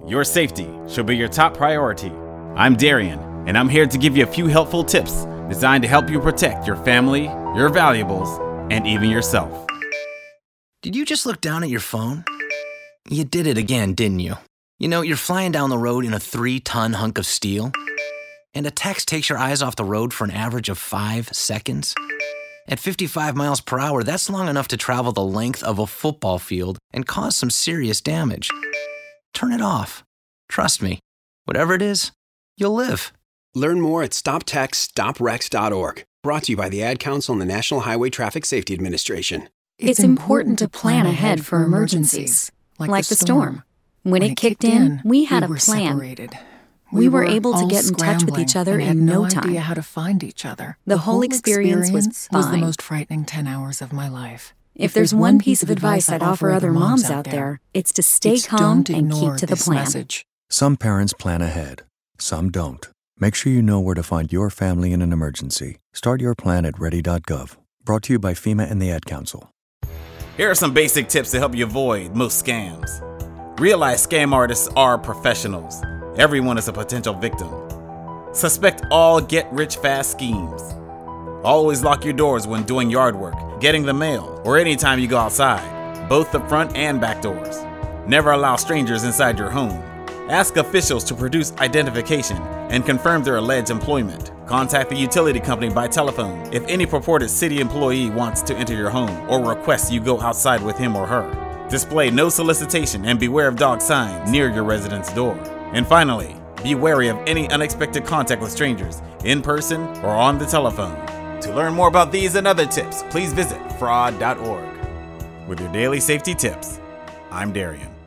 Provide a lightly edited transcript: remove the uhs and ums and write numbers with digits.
Your safety should be your top priority. I'm Darian, and I'm here to give you a few helpful tips designed to help you protect your family, your valuables, and even yourself. Did you just look down at your phone? You did it again, didn't you? You know, you're flying down the road in a 3-ton hunk of steel, and a text takes your eyes off the road for an average of 5 seconds. At 55 miles per hour, that's long enough to travel the length of a football field and cause some serious damage. Turn it off. Trust me, whatever it is, you'll live. Learn more at stoptextsstopwrecks.org. Brought to you by the Ad Council and the National Highway Traffic Safety Administration. It's important to plan ahead for emergencies, like the storm. When it kicked in, we had a plan. Separated. We were able to get in touch with each other in no time. I had no idea how to find each other. The whole experience was fine. the most frightening 10 hours of my life. If there's one piece of advice I'd offer other moms out there, it's to stay calm and keep to the plan. Message. Some parents plan ahead, some don't. Make sure you know where to find your family in an emergency. Start your plan at ready.gov. Brought to you by FEMA and the Ad Council. Here are some basic tips to help you avoid most scams. Realize scam artists are professionals. Everyone is a potential victim. Suspect all get-rich-fast schemes. Always lock your doors when doing yard work, getting the mail, or anytime you go outside, both the front and back doors. Never allow strangers inside your home. Ask officials to produce identification and confirm their alleged employment. Contact the utility company by telephone if any purported city employee wants to enter your home or requests you go outside with him or her. Display no solicitation and beware of dog signs near your resident's door. And finally, be wary of any unexpected contact with strangers, in person or on the telephone. To learn more about these and other tips, please visit fraud.org. With your daily safety tips, I'm Darian.